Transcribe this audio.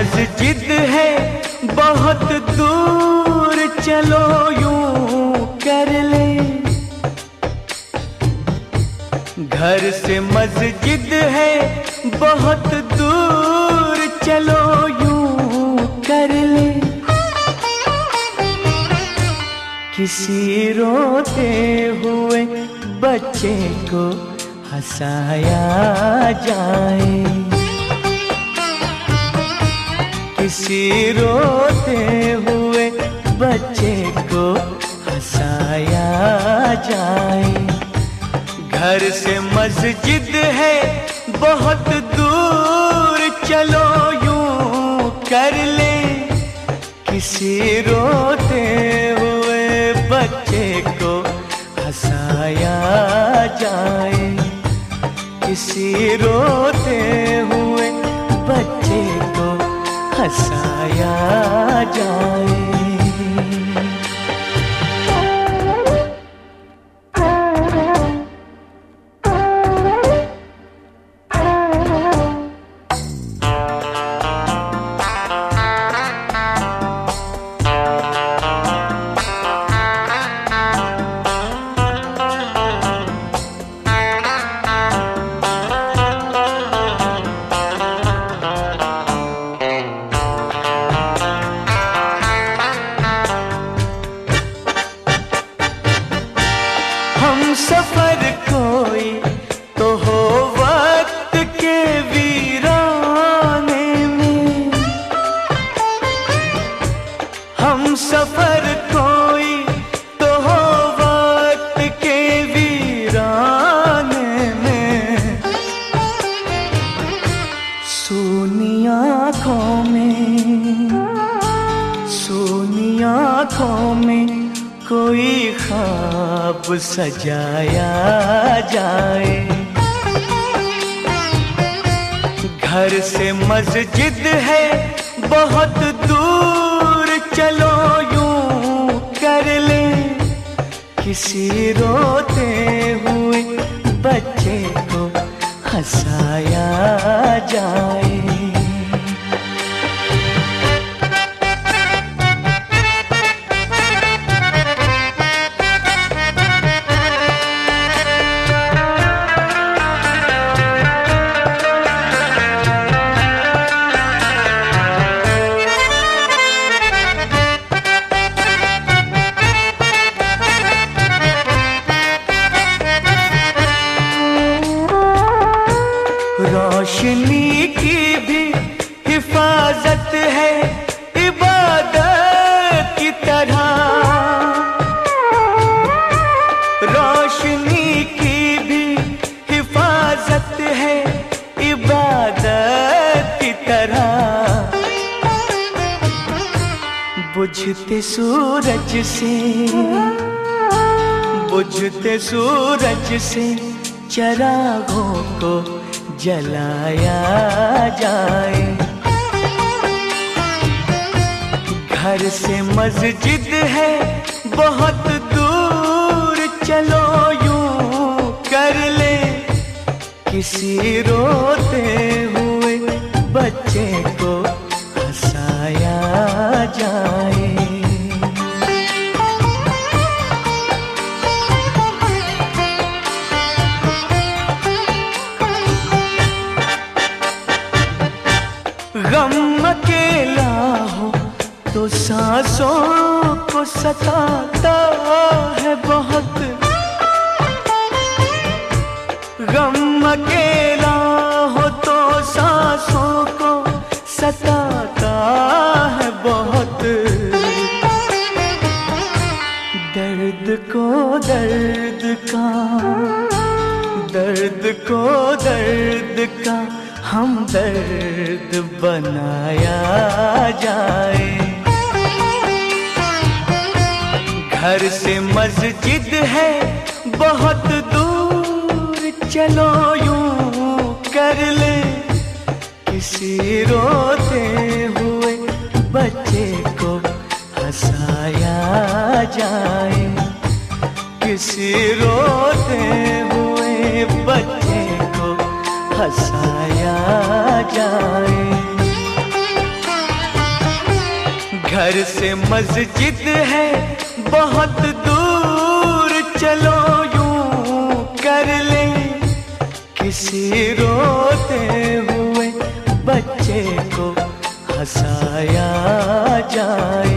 मस्जिद है बहुत दूर, चलो यूं कर ले। घर से मस्जिद है बहुत दूर, चलो यूं कर ले। किसी रोते हुए बच्चे को हंसाया जाए, किसी रोते हुए बच्चे को हंसाया जाए। घर से मस्जिद है बहुत दूर, चलो यूं कर ले। किसी रोते हुए बच्चे को हंसाया जाए, किसी रोते हुए बच्चे को हंसाया जाए। सफर कोई तो हो वक्त के वीराने में, हम सफर कोई तो हो वक्त के वीराने में। सूनी आँखों में, सूनी आँखों में कोई ख्वाब सजाया जाए। घर से मस्जिद है बहुत दूर, चलो यूं कर ले। किसी रोते हुए बच्चे को हंसाया जाए। रोशनी की भी हिफाजत है इबादत की तरह, रोशनी की भी हिफाजत है इबादत की तरह। बुझते सूरज से, बुझते सूरज से चिरागों को जलाया जाए। घर से मस्जिद है बहुत दूर, चलो यूं कर ले। किसी रोते हुए बच्चे को हंसाया जाए। गम अकेला हो तो सांसों को सताता है बहुत, गम अकेला हो तो सांसों को सताता है बहुत। दर्द को दर्द का, दर्द को दर्द का हमदर्द बनाया जाए। घर से मस्जिद है बहुत दूर, चलो यूं कर ले। किसी रोते हुए बच्चे को हंसाया जाए, किसी रोते हुए बच्चे को हंसाया जाए। घर से मस्जिद है बहुत दूर, चलो यूं कर ले किसी रोते हुए बच्चे को हंसाया जाए।